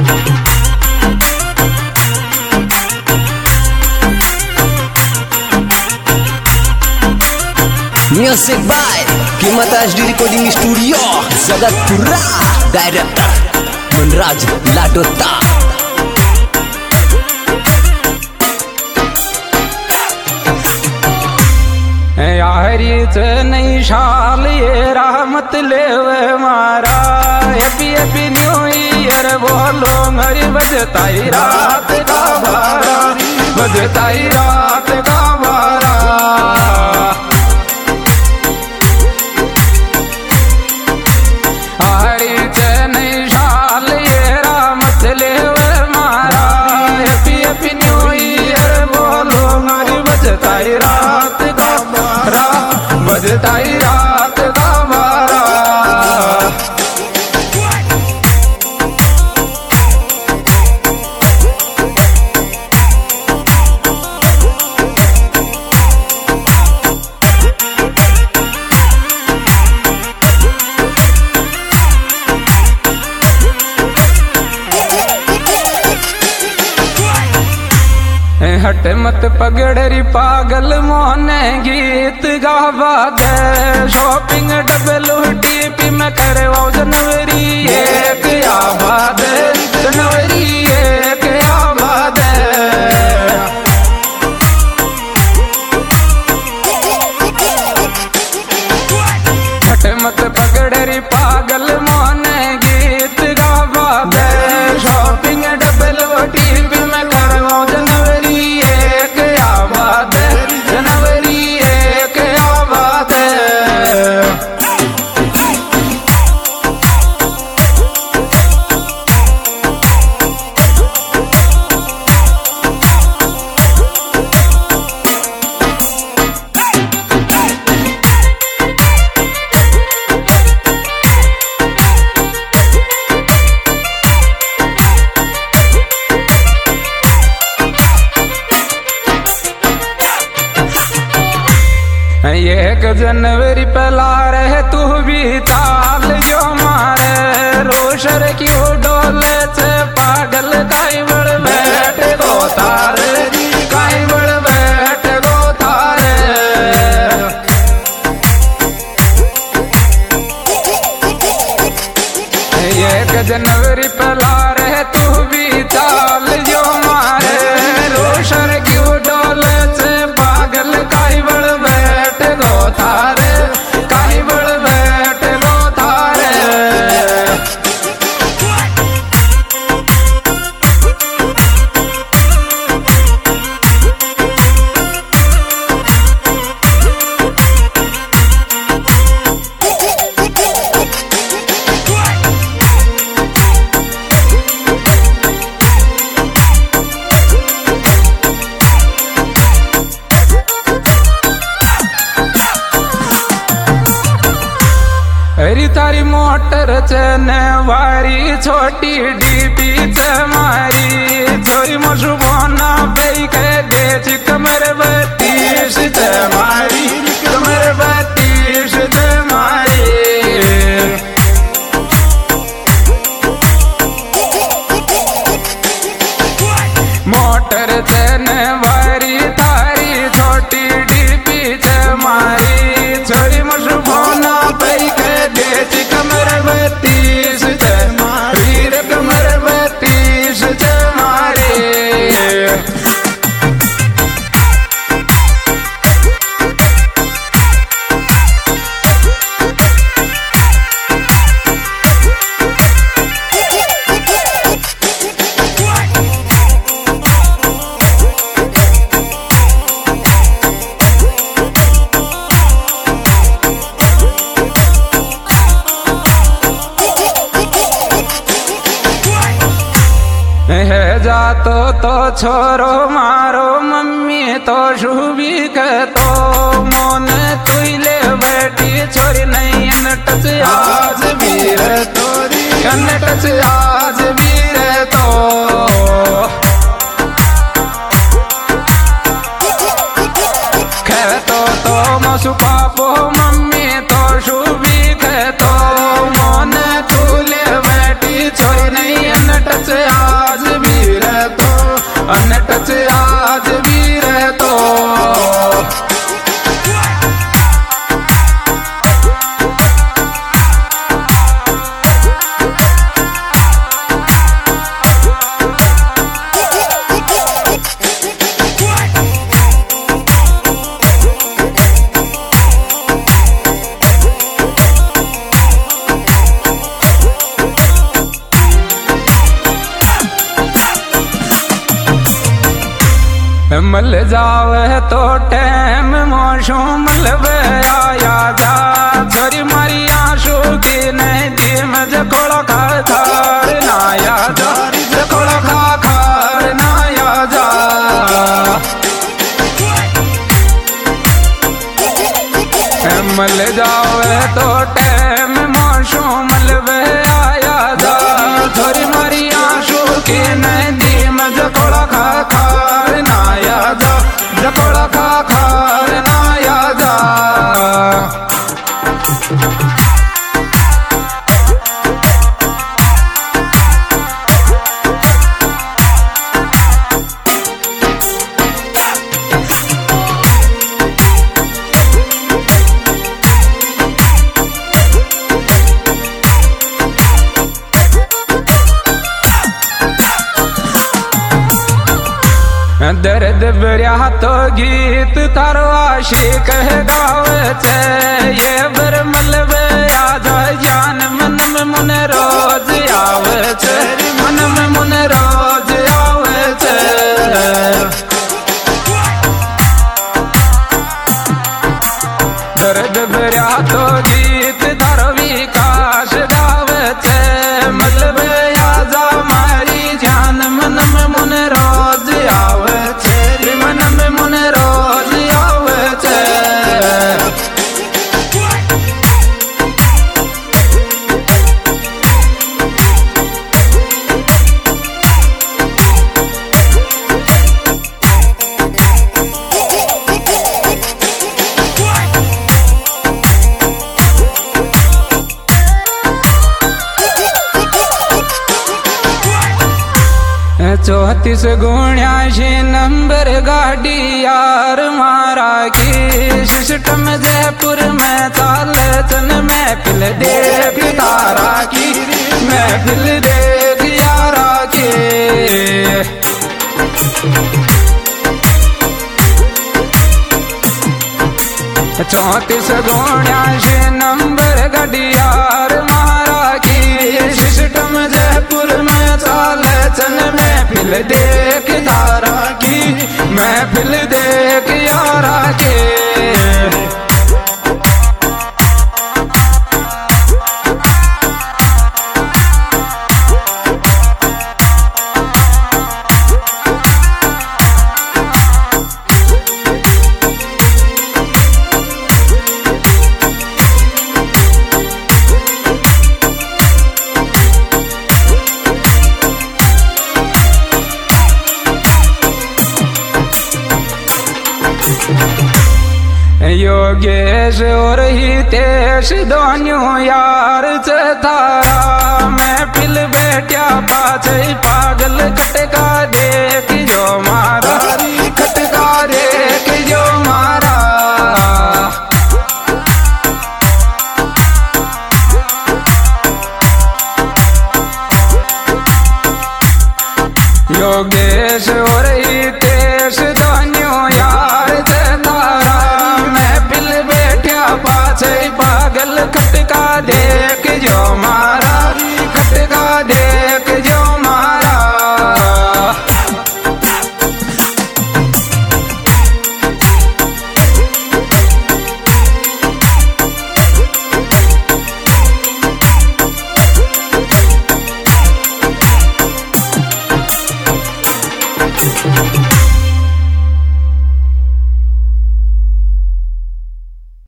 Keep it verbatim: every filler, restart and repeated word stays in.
Music by Keemat HD recording studio Jagatpura. Director Manraj Ladota. यारी नहीं शाल ये रहमत ले मारा। हैप्पी हैप्पी न्यू ईयर बोलो मेरी बजताई रात का बारा, बजताई रात का बारा। हारी नहीं शाल ये रहमत ले मारा। हैप्पी हैप्पी न्यू ईयर बोलो मेरी बजताई रात का बारा, बजताई रात का बारा। हट मत पगड़री पागल मोने गीत गावा दे। शॉपिंग डबल टीपी में करवाओ जनवरी एक आबाद, जनवरी एक आबाद। हट मत पगड़री पागल मोने गीत गावा दे। शॉपिंग डबल टीपी में करवाओ जनवरी एक आबाद, जनवरी एक आबाद। एक जनवरी पहला रहे तू भी ताल जो मारे। रोशर क्यों डोले से पागल काई बड़ बैठ गो तारे, काई बड़ बैठ गो तारे। एक जनवरी पहला रहे तू भी ताल जो मारे। रोशर क्यों डोले से पागल काई बड़ बैठ गो तारे, काई बड़ बैठ गो तारे। अरे तारी मोटर चने वारी छोटी डीपी चमारी। छोरी मशु बोना पे के देच कमर बत्तीस चमारी, कमर बत्तीस चमारी। मोटर चने वारी तारी छोटी डीपी चमारी। छोरी मशु बोना पे देच कमर बत्तीस चमारी, कमर बत्तीस चमारी। है जातो तो छोरो मारो मम्मी तो शुभी कहतो। मोन तुले बैठी छोरी नहीं टच आज भी रे तोरी, टच आज भी रे तो। कहतो तो मसु पापो मम्मी तो शुभी कहतो। मोन तुले बैठी छोरी नहीं टच आज मल जावे तो टैम मोशो मलबे आया जा छोरी मारी आंसू की नहीं दी मज कोड़ा खा खार नाया जा कोड़ा खा खार नाया जा मल जावे तो टैम मोशो मलबे आया जा छोरी मारी आंसू की नहीं दी मज कोड़ा खा खार नाया जा जकोड़ा खा खार नाया जा दर्द भरिया तो गीत तारो आशिक है गावे छे ये बर मलबे आ जाए जान मन में मुन रोज आवे छे मन में मुन रोज आवे छे दर्द भरिया तो गीत तारो विकास गावे छे मलबे आ जा मारी जान मन में मुन रोज आवे मन में मुन रोज आवे छे चौतीस गुण्याशी नंबर गाड़ी यार मारा की सिस्टम जयपुर में चाले चन महफिल देख तारा की महफिल देख यारा की चौतीस गुण्याशी नंबर गाड़ी यार मारा की सिस्टम जयपुर में चाले चन महफिल देख तारा की महफिल देख यारा के योगेश और हितेश दोनों यार थारा महफिल बैठा पाछे पागल खटका देख जो मारा खटका देख जो मारा योगेश और